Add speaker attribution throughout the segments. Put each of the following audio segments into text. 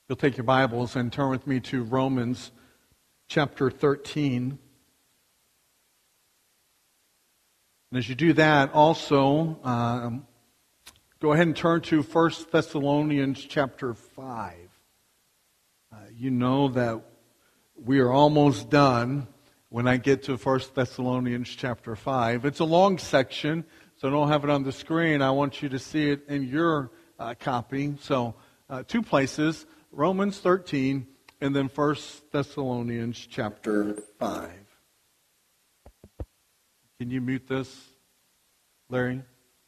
Speaker 1: You'll take your Bibles and turn with me to Romans chapter 13. And as you do that, also, go ahead and turn to 1 Thessalonians chapter 5. You know that we are almost done when I get to 1 Thessalonians chapter 5. It's a long section, so I don't have it on the screen. I want you to see it in your copy. So, two places, Romans 13 and then 1 Thessalonians chapter 5. Can you mute this, Larry?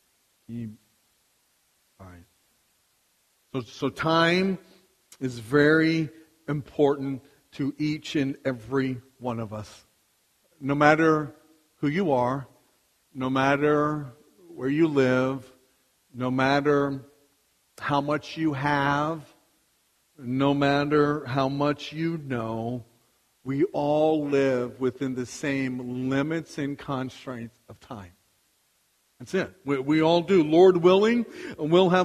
Speaker 1: All right. So time is very important to each and every one of us. No matter who you are, no matter where you live, no matter how much you have, no matter how much you know, we all live within the same limits and constraints of time. That's it. We all do. Lord willing, we'll have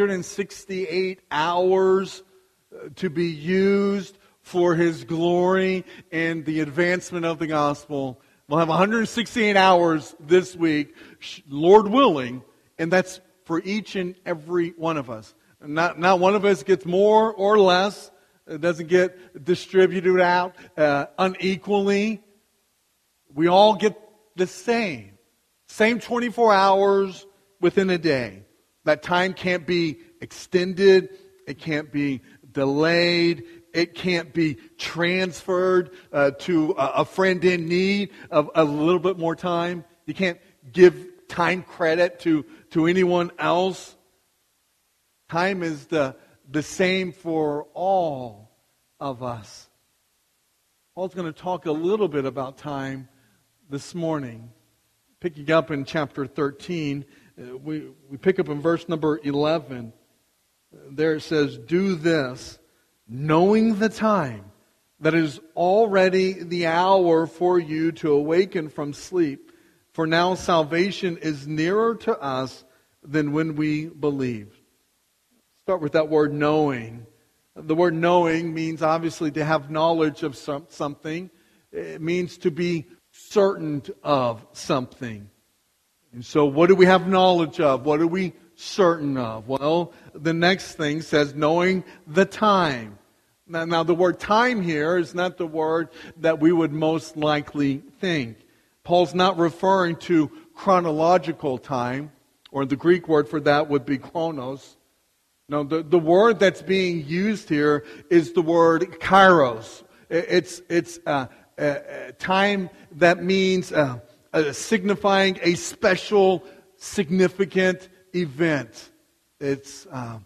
Speaker 1: 168 hours to be used for His glory and the advancement of the gospel. We'll have 168 hours this week, Lord willing, and that's for each and every one of us. Not one of us gets more or less. It doesn't get distributed out unequally. We all get the same. Same 24 hours within a day. That time can't be extended. It can't be delayed. It can't be transferred to a friend in need of a little bit more time. You can't give time credit to anyone else. Time is the same for all of us. Paul's going to talk a little bit about time this morning. Picking up in chapter 13, we pick up in verse number 11. There it says, "Do this, knowing the time, that it is already the hour for you to awaken from sleep. For now salvation is nearer to us than when we believed." Start with that word knowing. The word knowing means obviously to have knowledge of something. It means to be certain of something. And so what do we have knowledge of? What are we certain of? Well, the next thing says knowing the time. Now the word time here is not the word that we would most likely think. Paul's not referring to chronological time, or the Greek word for that would be chronos. No, the word that's being used here is the word kairos. It's time that means signifying a special, significant event. It's an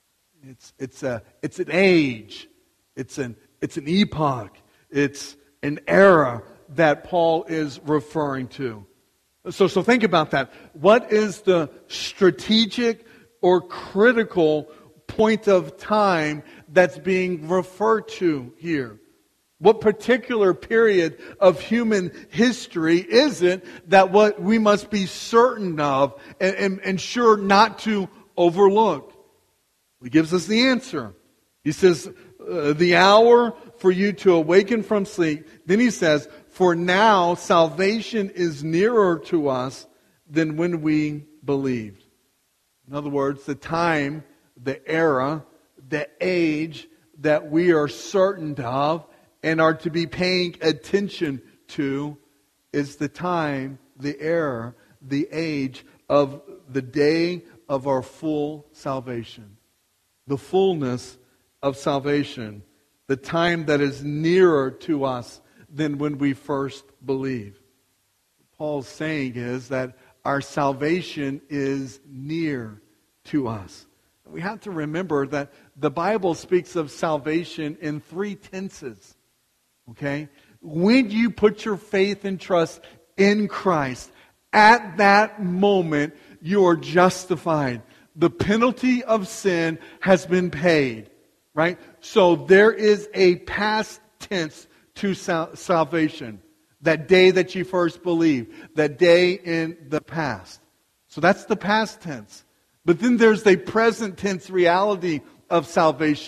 Speaker 1: age. It's an epoch. It's an era that Paul is referring to. So think about that. What is the strategic or critical point of time that's being referred to here? What particular period of human history is it that what we must be certain of and sure not to overlook? He gives us the answer. He says, the hour for you to awaken from sleep. Then he says, for now salvation is nearer to us than when we believed. In other words, the time, the era, the age that we are certain of and are to be paying attention to is the time, the era, the age of the day of our full salvation. The fullness of salvation. The time that is nearer to us than when we first believed. What Paul's saying is that our salvation is near to us. We have to remember that the Bible speaks of salvation in 3 tenses. Okay? When you put your faith and trust in Christ, at that moment you are justified. The penalty of sin has been paid. Right? So there is a past tense to salvation. That day that you first believed. That day in the past. So that's the past tense. But then there's a present tense reality of salvation.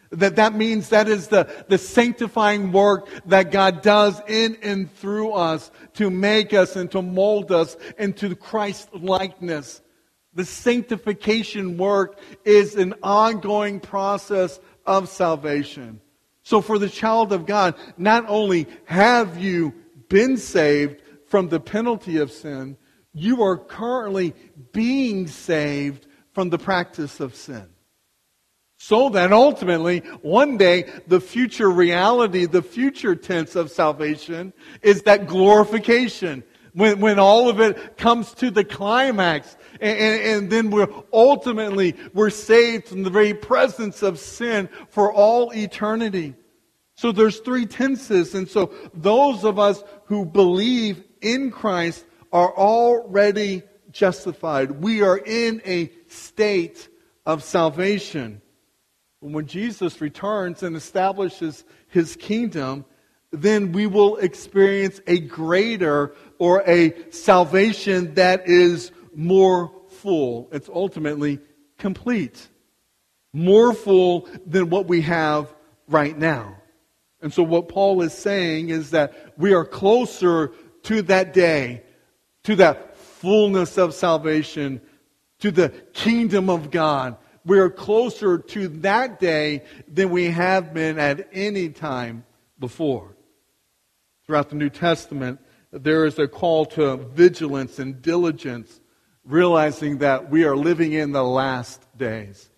Speaker 1: That means that is the sanctifying work that God does in and through us to make us and to mold us into Christ likeness. The sanctification work is an ongoing process of salvation. So for the child of God, not only have you been saved from the penalty of sin, you are currently being saved from the practice of sin. So that ultimately, one day, the future reality, the future tense of salvation is that glorification. When all of it comes to the climax, and then we're saved from the very presence of sin for all eternity. So there's three tenses, and so those of us who believe in Christ are already justified. We are in a state of salvation. When Jesus returns and establishes His kingdom, then we will experience a greater or a salvation that is more full. It's ultimately complete. More full than what we have right now. And so what Paul is saying is that we are closer to that day, to that fullness of salvation, to the kingdom of God. We are closer to that day than we have been at any time before. Throughout the New Testament, there is a call to vigilance and diligence, realizing that we are living in the last days.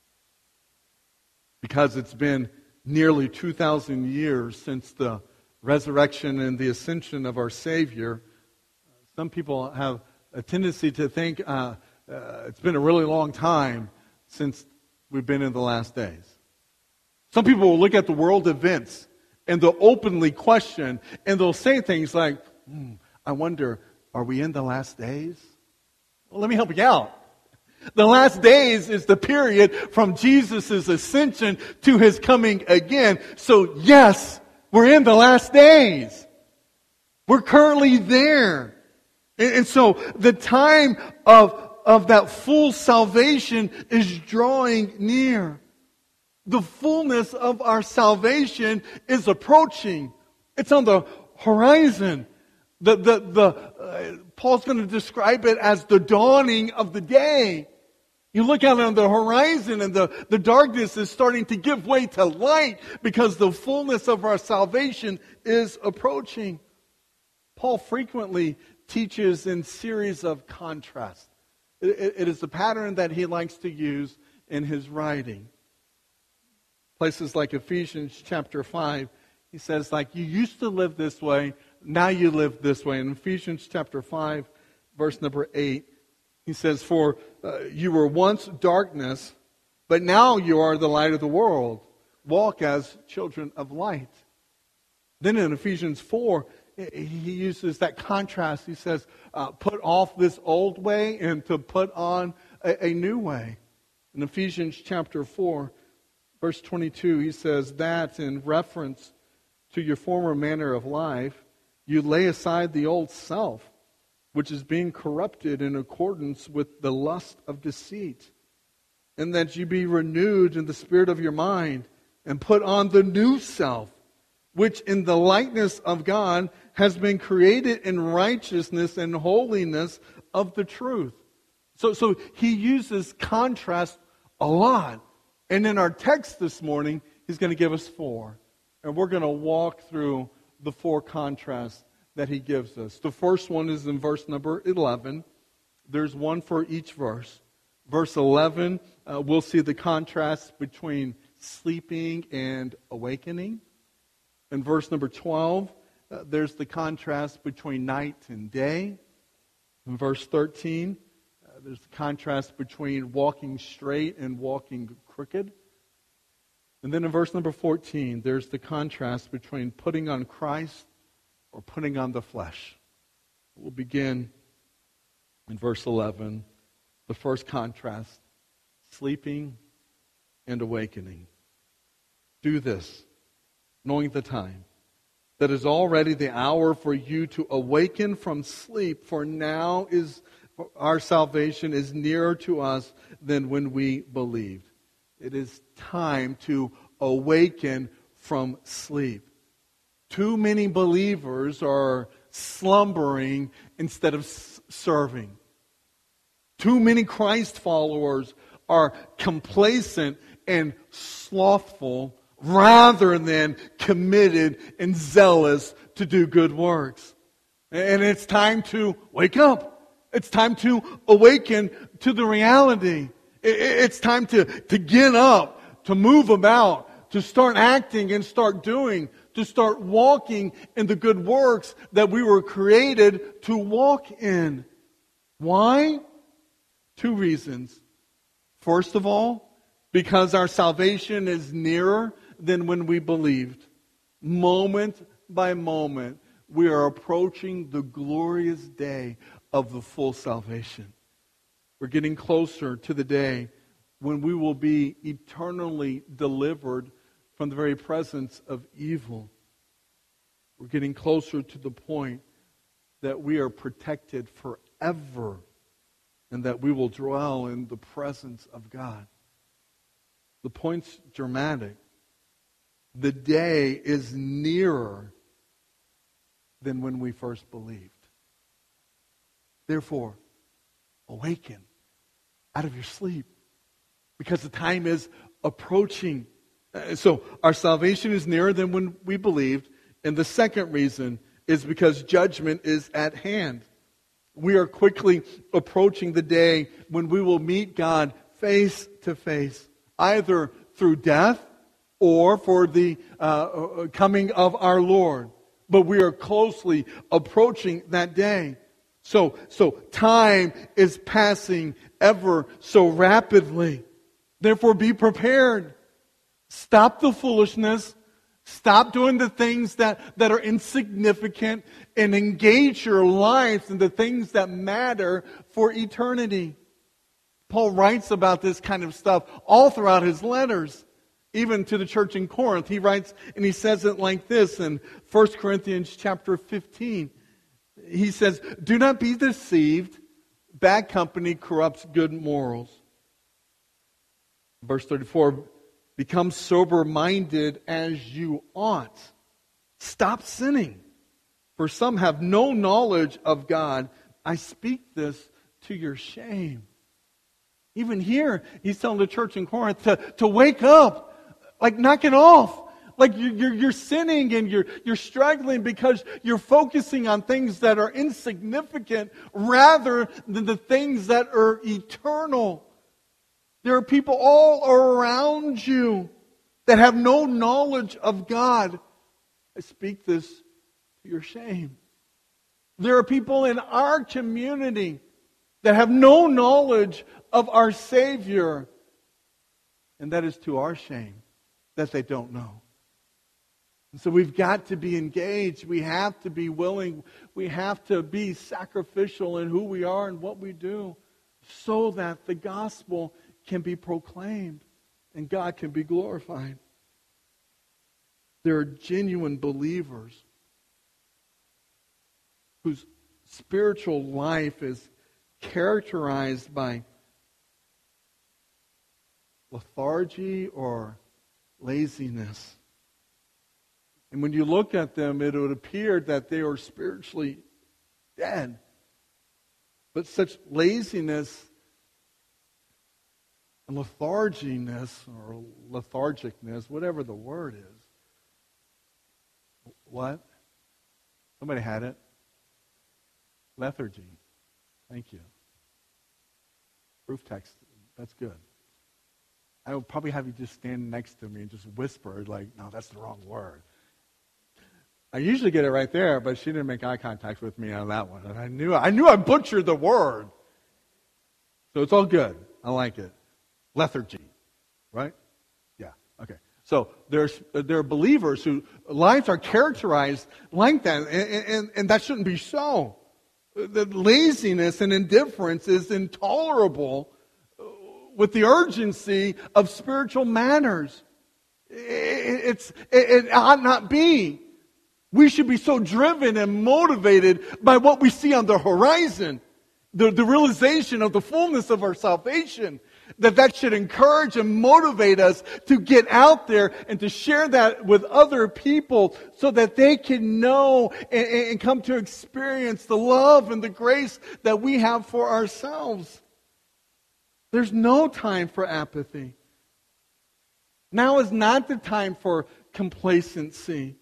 Speaker 1: Because it's been nearly 2,000 years since the resurrection and the ascension of our Savior, some people have a tendency to think it's been a really long time since we've been in the last days. Some people will look at the world events and they'll openly question and they'll say things like, I wonder, are we in the last days? Well, let me help you out. The last days is the period from Jesus' ascension to His coming again. So yes, we're in the last days. We're currently there. And so the time of that full salvation is drawing near. The fullness of our salvation is approaching. It's on the horizon. Paul's going to describe it as the dawning of the day. You look out on the horizon and the darkness is starting to give way to light because the fullness of our salvation is approaching. Paul frequently teaches in series of contrasts. It is a pattern that he likes to use in his writing. Places like Ephesians chapter 5, he says, like, you used to live this way, now you live this way. In Ephesians chapter 5, verse number 8, he says, for you were once darkness, but now you are the light of the world. Walk as children of light. Then in Ephesians 4, he uses that contrast. He says, put off this old way and to put on a new way. In Ephesians chapter 4, verse 22, he says that in reference to your former manner of life, you lay aside the old self, which is being corrupted in accordance with the lust of deceit, and that you be renewed in the spirit of your mind, and put on the new self, which in the likeness of God has been created in righteousness and holiness of the truth. So he uses contrast a lot. And in our text this morning, he's going to give us 4. And we're going to walk through the 4 contrasts that he gives us. The first one is in verse number 11. There's one for each verse. Verse 11, we'll see the contrast between sleeping and awakening. In verse number 12, there's the contrast between night and day. In verse 13, there's the contrast between walking straight and walking crooked. And then in verse number 14, there's the contrast between putting on Christ or putting on the flesh. We'll begin in verse 11. The first contrast, sleeping and awakening. Do this, knowing the time, that is already the hour for you to awaken from sleep, for now is our salvation is nearer to us than when we believed. It is time to awaken from sleep. Too many believers are slumbering instead of serving. Too many Christ followers are complacent and slothful rather than committed and zealous to do good works. And it's time to wake up. It's time to awaken to the reality. It's time to get up, to move about, to start acting and start doing, to start walking in the good works that we were created to walk in. Why? 2 reasons. First of all, because our salvation is nearer than when we believed. Moment by moment, we are approaching the glorious day of the full salvation. We're getting closer to the day when we will be eternally delivered from the very presence of evil. We're getting closer to the point that we are protected forever and that we will dwell in the presence of God. The point's dramatic. The day is nearer than when we first believed. Therefore, awaken out of your sleep, because the time is approaching. So our salvation is nearer than when we believed. And the second reason is because judgment is at hand. We are quickly approaching the day when we will meet God face to face, either through death or for the coming of our Lord. But we are closely approaching that day. So time is passing ever so rapidly. Therefore, be prepared. Stop the foolishness. Stop doing the things that are insignificant and engage your life in the things that matter for eternity. Paul writes about this kind of stuff all throughout his letters, even to the church in Corinth. He writes, and he says it like this in 1 Corinthians chapter 15. He says, "Do not be deceived. Bad company corrupts good morals." Verse 34, "Become sober-minded as you ought. Stop sinning, for some have no knowledge of God. I speak this to your shame." Even here, he's telling the church in Corinth to wake up. Like, knock it off. Like, you're sinning and you're struggling because you're focusing on things that are insignificant rather than the things that are eternal. There are people all around you that have no knowledge of God. I speak this to your shame. There are people in our community that have no knowledge of our Savior. And that is to our shame that they don't know. And so we've got to be engaged. We have to be willing. We have to be sacrificial in who we are and what we do so that the gospel can be proclaimed and God can be glorified. There are genuine believers whose spiritual life is characterized by lethargy or laziness. And when you look at them, it would appear that they are spiritually dead. But such laziness and letharginess or lethargicness, whatever the word is. What? Somebody had it? Lethargy. Thank you. Proof text. That's good. I would probably have you just stand next to me and just whisper, like, no, that's the wrong word. I usually get it right there, but she didn't make eye contact with me on that one. And I knew I butchered the word. So it's all good. I like it. Lethargy. Right? Yeah. Okay. So there are believers whose lives are characterized like that, and that shouldn't be so. The laziness and indifference is intolerable with the urgency of spiritual matters. It ought not be. We should be so driven and motivated by what we see on the horizon, the realization of the fullness of our salvation. That should encourage and motivate us to get out there and to share that with other people so that they can know and come to experience the love and the grace that we have for ourselves. There's no time for apathy. Now is not the time for complacency.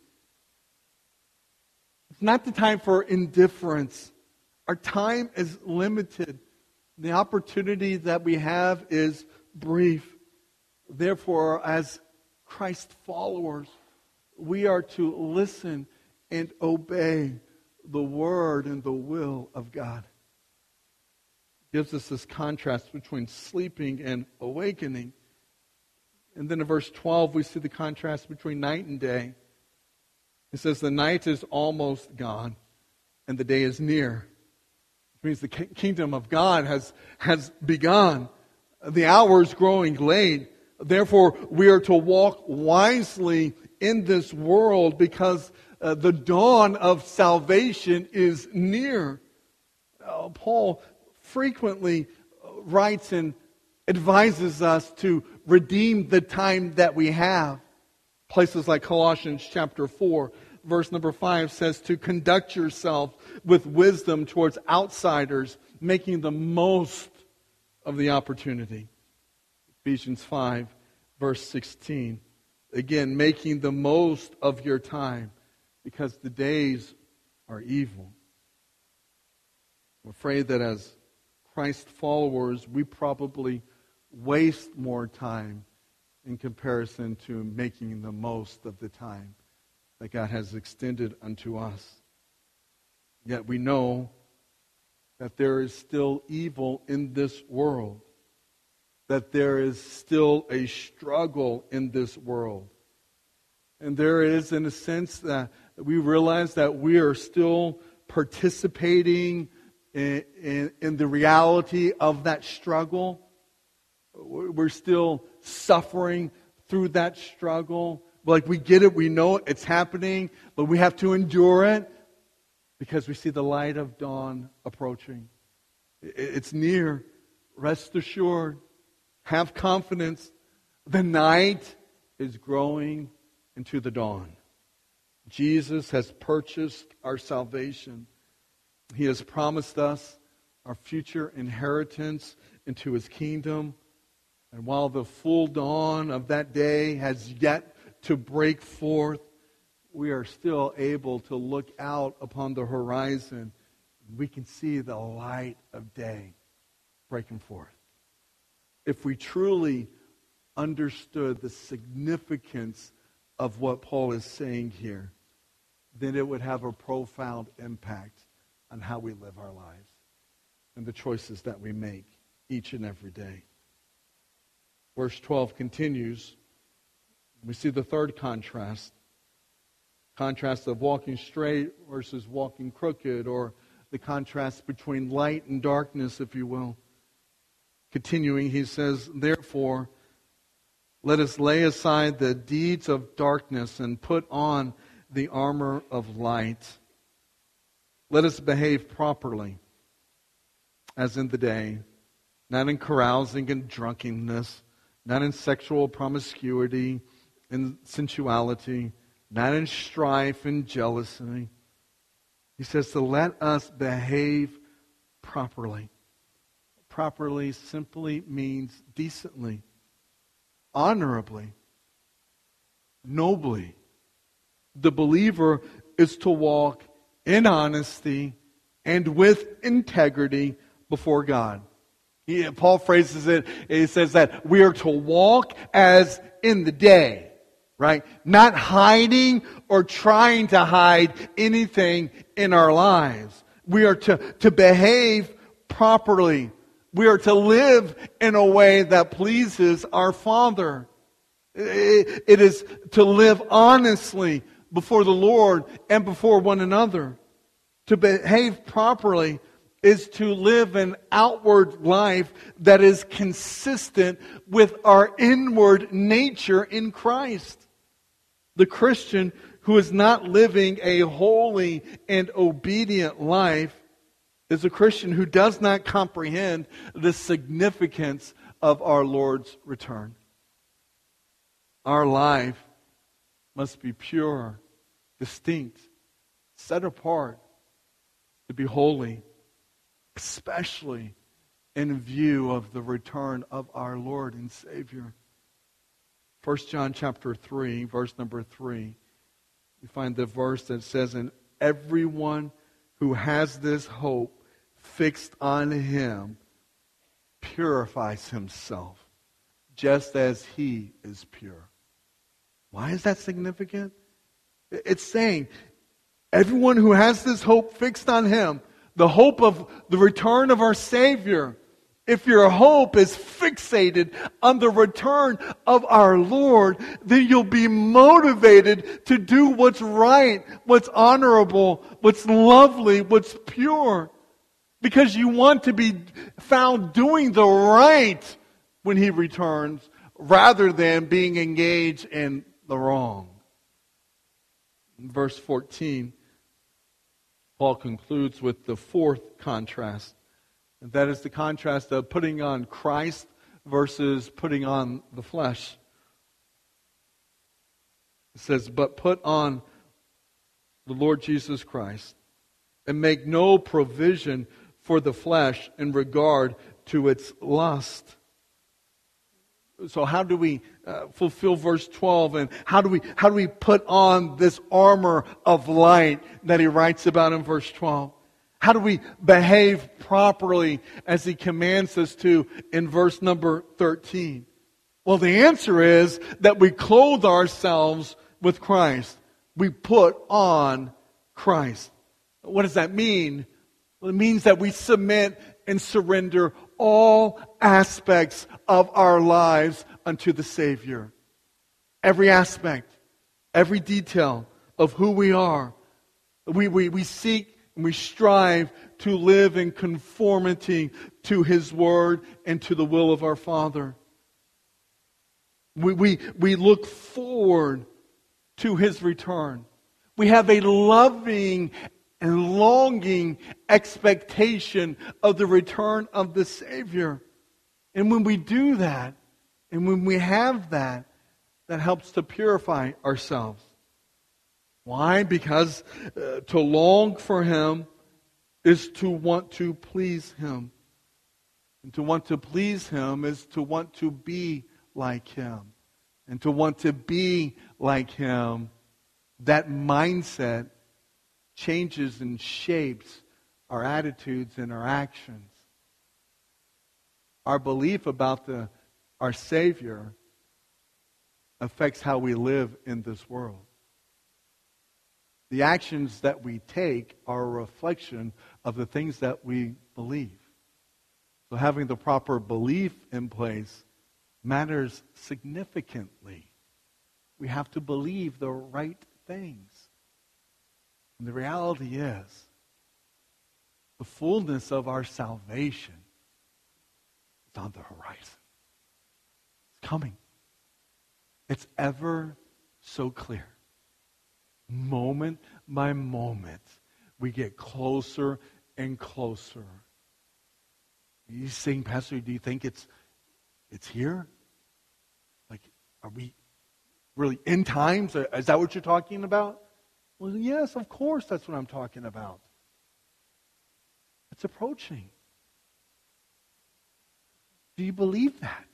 Speaker 1: It's not the time for indifference. Our time is limited. The opportunity that we have is brief. Therefore, as Christ followers, we are to listen and obey the word and the will of God. It gives us this contrast between sleeping and awakening. And then in verse 12, we see the contrast between night and day. It says, the night is almost gone, and the day is near. Which means the kingdom of God has begun. The hour is growing late. Therefore, we are to walk wisely in this world because the dawn of salvation is near. Paul frequently writes and advises us to redeem the time that we have. Places like Colossians chapter 4, verse number 5 says to conduct yourself with wisdom towards outsiders, making the most of the opportunity. Ephesians 5, verse 16. Again, making the most of your time because the days are evil. I'm afraid that as Christ followers, we probably waste more time in comparison to making the most of the time that God has extended unto us. Yet we know that there is still evil in this world, that there is still a struggle in this world. And there is, in a sense, that we realize that we are still participating in the reality of that struggle. We're still suffering through that struggle. Like we get it, we know it's happening, but we have to endure it because we see the light of dawn approaching. It's near. Rest assured. Have confidence. The night is growing into the dawn. Jesus has purchased our salvation. He has promised us our future inheritance into His kingdom. And while the full dawn of that day has yet to break forth, we are still able to look out upon the horizon. We can see the light of day breaking forth. If we truly understood the significance of what Paul is saying here, then it would have a profound impact on how we live our lives and the choices that we make each and every day. Verse 12 continues. We see the third contrast. Contrast of walking straight versus walking crooked, or the contrast between light and darkness, if you will. Continuing, he says, therefore, let us lay aside the deeds of darkness and put on the armor of light. Let us behave properly, as in the day, not in carousing and drunkenness, not in sexual promiscuity and sensuality, not in strife and jealousy. He says to let us behave properly. Properly simply means decently, honorably, nobly. The believer is to walk in honesty and with integrity before God. Paul phrases it, he says that we are to walk as in the day, right? Not hiding or trying to hide anything in our lives. We are to behave properly. We are to live in a way that pleases our Father. It is to live honestly before the Lord and before one another. To behave properly is to live an outward life that is consistent with our inward nature in Christ. The Christian who is not living a holy and obedient life is a Christian who does not comprehend the significance of our Lord's return. Our life must be pure, distinct, set apart to be holy, especially in view of the return of our Lord and Savior. 1 John chapter 3, verse number 3, we find the verse that says, "And everyone who has this hope fixed on Him purifies himself, just as He is pure." Why is that significant? It's saying, everyone who has this hope fixed on Him, the hope of the return of our Savior, if your hope is fixated on the return of our Lord, then you'll be motivated to do what's right, what's honorable, what's lovely, what's pure. Because you want to be found doing the right when He returns, rather than being engaged in the wrong. In verse 14, Paul concludes with the fourth contrast. And that is the contrast of putting on Christ versus putting on the flesh. It says, "But put on the Lord Jesus Christ, and make no provision for the flesh in regard to its lust." So how do we fulfill verse 12, and how do we put on this armor of light that he writes about in verse 12? How do we behave properly as he commands us to in verse number 13? Well, the answer is that we clothe ourselves with Christ. We put on Christ. What does that mean? Well, it means that we submit and surrender all aspects of our lives unto the Savior. Every aspect, every detail of who we are. We seek and we strive to live in conformity to His Word and to the will of our Father. We look forward to His return. We have a loving and longing expectation of the return of the Savior. And when we do that, and when we have that, that helps to purify ourselves. Why? Because to long for Him is to want to please Him. And to want to please Him is to want to be like Him. And to want to be like Him, that mindset changes and shapes our attitudes and our actions. Our belief about our Savior affects how we live in this world. The actions that we take are a reflection of the things that we believe. So having the proper belief in place matters significantly. We have to believe the right things. And the reality is, the fullness of our salvation is on the horizon. It's coming. It's ever so clear. Moment by moment, we get closer and closer. You're saying, "Pastor, do you think it's here? Like, are we really in times? Is that what you're talking about?" Well, yes, of course that's what I'm talking about. It's approaching. Do you believe that?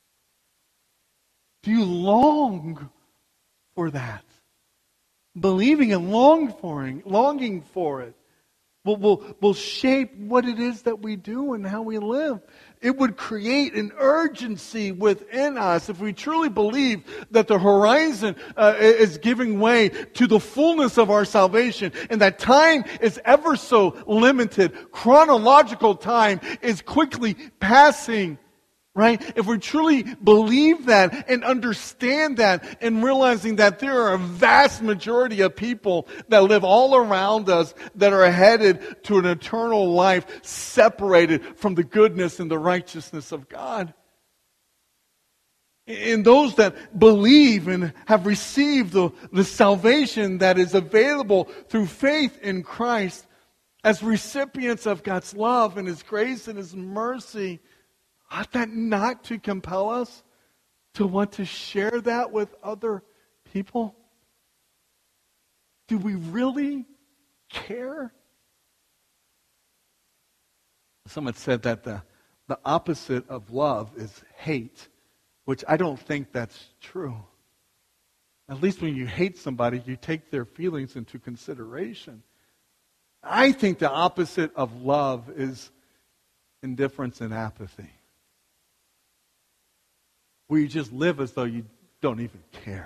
Speaker 1: Do you long for that? Believing and longing for it will shape what it is that we do and how we live. It would create an urgency within us if we truly believe that the horizon is giving way to the fullness of our salvation, and that time is ever so limited. Chronological time is quickly passing. Right? If we truly believe that and understand that and realizing that there are a vast majority of people that live all around us that are headed to an eternal life separated from the goodness and the righteousness of God. And those that believe and have received the salvation that is available through faith in Christ as recipients of God's love and His grace and His mercy, Ought that not to compel us to want to share that with other people? Do we really care? Someone said that the opposite of love is hate, which I don't think that's true. At least when you hate somebody, you take their feelings into consideration. I think the opposite of love is indifference and apathy, where you just live as though you don't even care.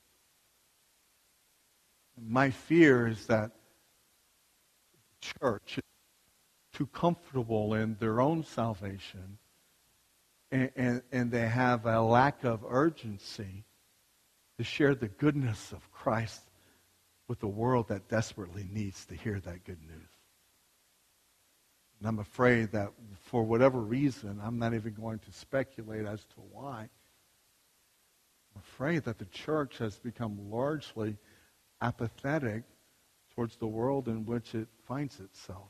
Speaker 1: My fear is that the church is too comfortable in their own salvation, and they have a lack of urgency to share the goodness of Christ with a world that desperately needs to hear that good news. And I'm afraid that for whatever reason, I'm not even going to speculate as to why, I'm afraid that the church has become largely apathetic towards the world in which it finds itself.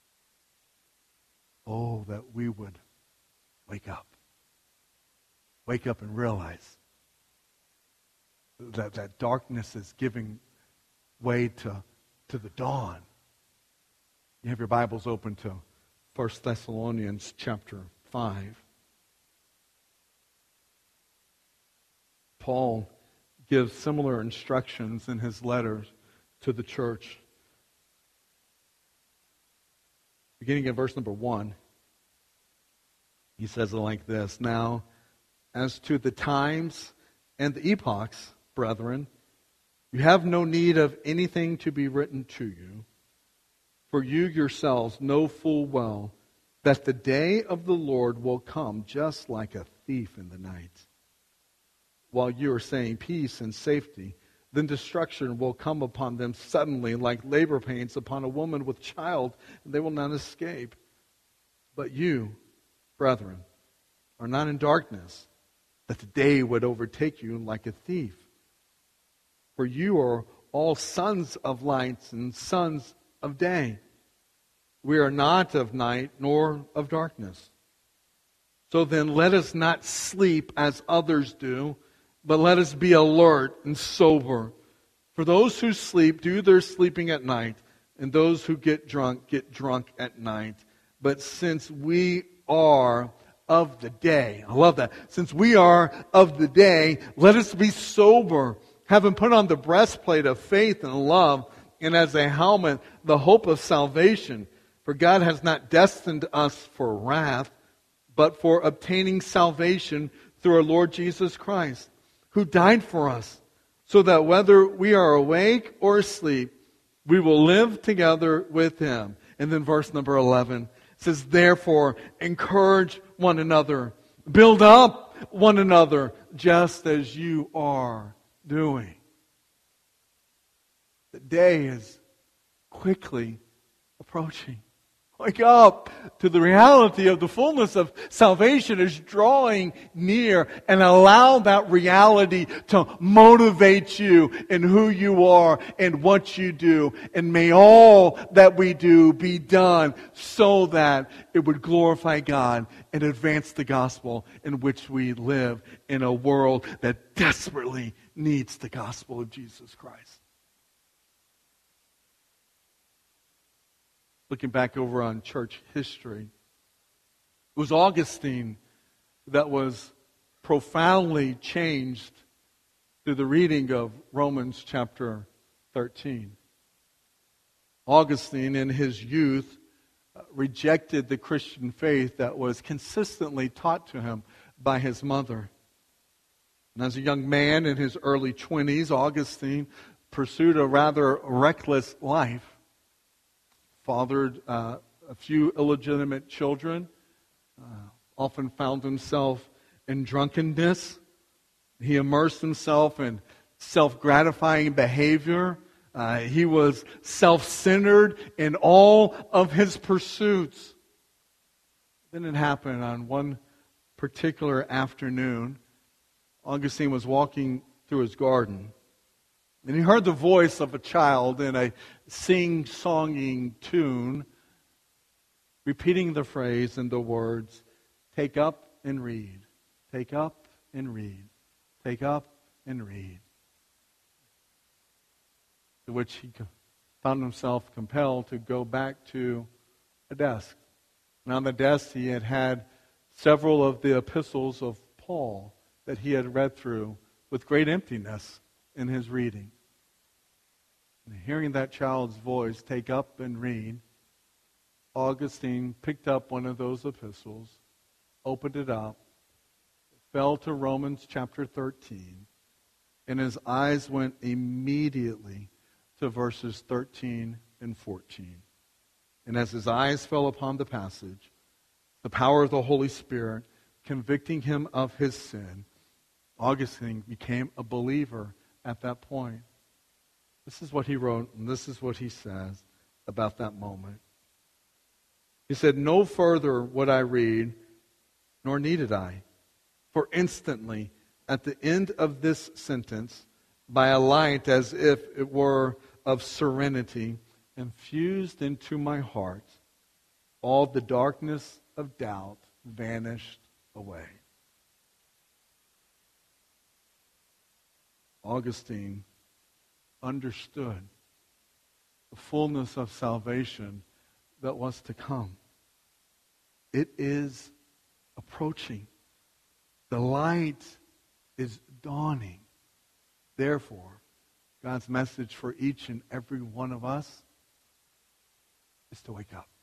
Speaker 1: Oh, that we would wake up. Wake up and realize that darkness is giving way to the dawn. You have your Bibles open to 1 Thessalonians chapter 5. Paul gives similar instructions in his letters to the church. Beginning in verse number 1, he says it like this: Now, as to the times and the epochs, brethren, you have no need of anything to be written to you, for you yourselves know full well that the day of the Lord will come just like a thief in the night. While you are saying peace and safety, then destruction will come upon them suddenly like labor pains upon a woman with child, and they will not escape. But you, brethren, are not in darkness, that the day would overtake you like a thief. For you are all sons of light and sons of day. We are not of night nor of darkness. So then let us not sleep as others do, but let us be alert and sober. For those who sleep do their sleeping at night, and those who get drunk at night. But since we are of the day, I love that. Since we are of the day, let us be sober, having put on the breastplate of faith and love, and as a helmet, the hope of salvation. For God has not destined us for wrath, but for obtaining salvation through our Lord Jesus Christ, who died for us, so that whether we are awake or asleep, we will live together with Him. And then verse number 11 says, Therefore, encourage one another, build up one another, just as you are doing. The day is quickly approaching. Wake up to the reality of the fullness of salvation is drawing near, and allow that reality to motivate you in who you are and what you do. And may all that we do be done so that it would glorify God and advance the gospel in which we live in a world that desperately needs the gospel of Jesus Christ. Looking back over on church history, it was Augustine that was profoundly changed through the reading of Romans chapter 13. Augustine, in his youth, rejected the Christian faith that was consistently taught to him by his mother. And as a young man in his early 20s, Augustine pursued a rather reckless life. Fathered a few illegitimate children, often found himself in drunkenness. He immersed himself in self-gratifying behavior. He was self-centered in all of his pursuits. Then it happened on one particular afternoon. Augustine was walking through his garden, and he heard the voice of a child in a sing-songing tune, repeating the phrase and the words, "Take up and read. Take up and read. Take up and read. To which he found himself compelled to go back to a desk. And on the desk he had several of the epistles of Paul that he had read through with great emptiness in his reading. And hearing that child's voice, take up and read, Augustine picked up one of those epistles, opened it up, fell to Romans chapter 13, and his eyes went immediately to verses 13 and 14. And as his eyes fell upon the passage, the power of the Holy Spirit convicting him of his sin, Augustine became a believer at that point. This is what he wrote, and this is what he says about that moment. He said, "No further would I read, nor needed I. For instantly, at the end of this sentence, by a light as if it were of serenity, infused into my heart, all the darkness of doubt vanished away." Augustine understood the fullness of salvation that was to come. It is approaching. The light is dawning. Therefore, God's message for each and every one of us is to wake up.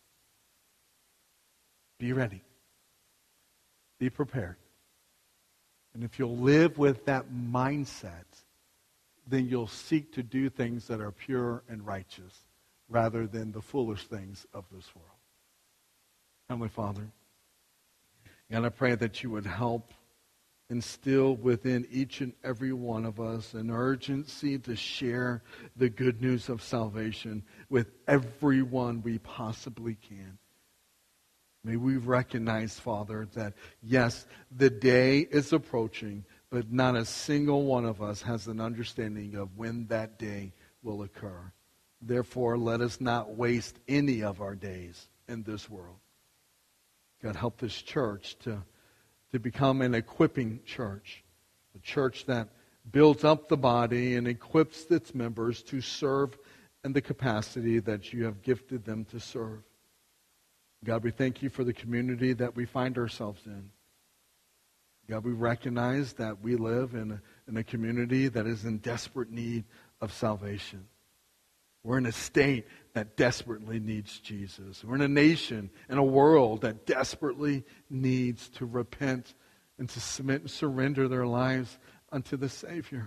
Speaker 1: Be ready. Be prepared. And if you'll live with that mindset, then you'll seek to do things that are pure and righteous rather than the foolish things of this world. Heavenly Father, God, I pray that you would help instill within each and every one of us an urgency to share the good news of salvation with everyone we possibly can. May we recognize, Father, that yes, the day is approaching, but not a single one of us has an understanding of when that day will occur. Therefore, let us not waste any of our days in this world. God, help this church to become an equipping church, a church that builds up the body and equips its members to serve in the capacity that you have gifted them to serve. God, we thank you for the community that we find ourselves in. God, we recognize that we live in a community that is in desperate need of salvation. We're in a state that desperately needs Jesus. We're in a nation and a world that desperately needs to repent and to submit and surrender their lives unto the Savior.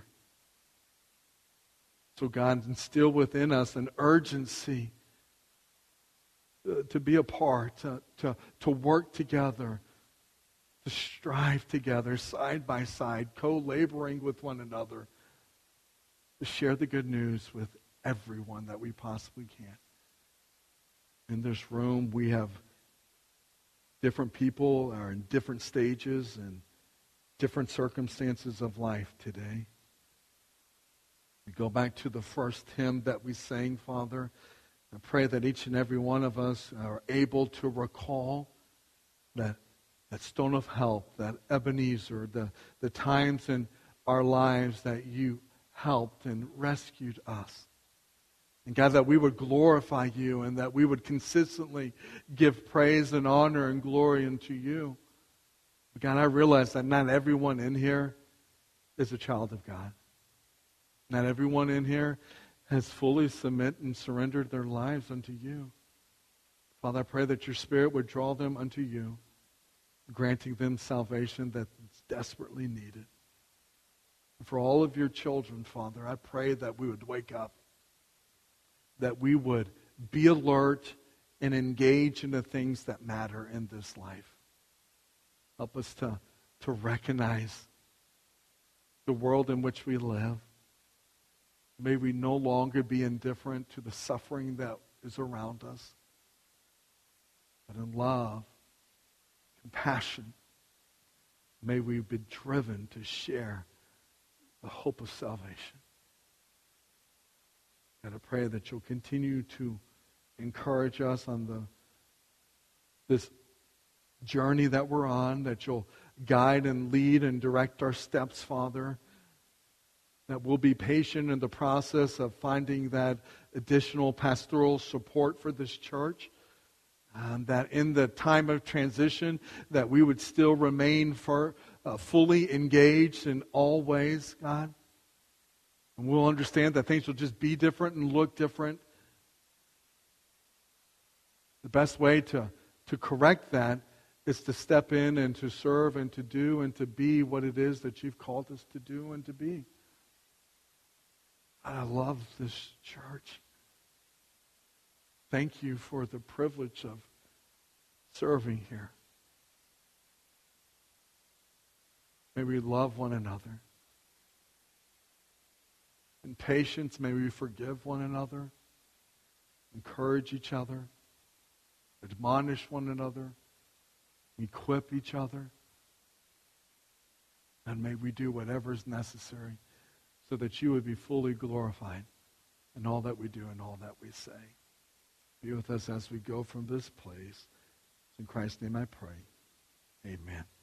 Speaker 1: So God, instill within us an urgency to be a part, to work together, to strive together, side by side, co-laboring with one another, to share the good news with everyone that we possibly can. In this room, we have different people are in different stages and different circumstances of life today. We go back to the first hymn that we sang, Father. I pray that each and every one of us are able to recall that stone of help, that Ebenezer, the times in our lives that you helped and rescued us. And God, that we would glorify you and that we would consistently give praise and honor and glory unto you. But God, I realize that not everyone in here is a child of God. Not everyone in here has fully submitted and surrendered their lives unto you. Father, I pray that your Spirit would draw them unto you, granting them salvation that is desperately needed. And for all of your children, Father, I pray that we would wake up, that we would be alert and engage in the things that matter in this life. Help us to recognize the world in which we live. May we no longer be indifferent to the suffering that is around us, but in love, compassion, may we be driven to share the hope of salvation. God, I pray that you'll continue to encourage us on this journey that we're on, that you'll guide and lead and direct our steps, Father. That we'll be patient in the process of finding that additional pastoral support for this church. That in the time of transition, that we would still remain fully engaged in all ways, God. And we'll understand that things will just be different and look different. The best way to correct that is to step in and to serve and to do and to be what it is that you've called us to do and to be. I love this church. Thank you for the privilege of serving here. May we love one another. In patience, may we forgive one another, encourage each other, admonish one another, equip each other, and may we do whatever is necessary so that you would be fully glorified in all that we do and all that we say. Be with us as we go from this place. In Christ's name I pray. Amen.